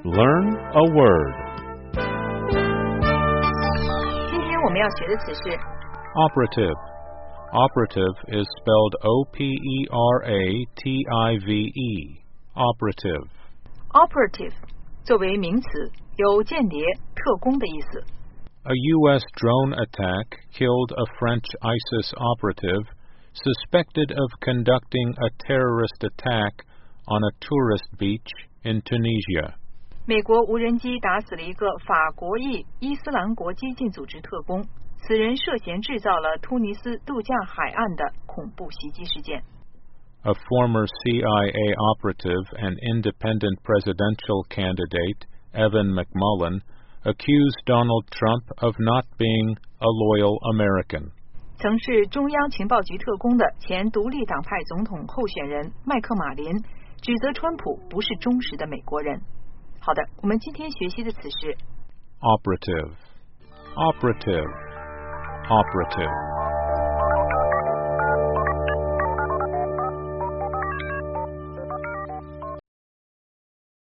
Learn a word. 今天我们要学的词是 Operative. Operative is spelled O-P-E-R-A-T-I-V-E. Operative. operative 作为名词，有间谍、特工的意思。 A U.S. drone attack killed a French ISIS operative suspected of conducting a terrorist attack on a tourist beach in Tunisia. 美国无人机打死了一个法国裔伊斯兰国激进组织特工，此人涉嫌制造了突尼斯度假海岸的恐怖袭击事件。 A former CIA operative and independent presidential candidate, Evan McMullin, accused Donald Trump of not being a loyal American. 曾是中央情报局特工的前独立党派总统候选人麦克马林指责川普不是忠实的美国人。好的，我们今天学习的词是 Operative. Operative. Operative.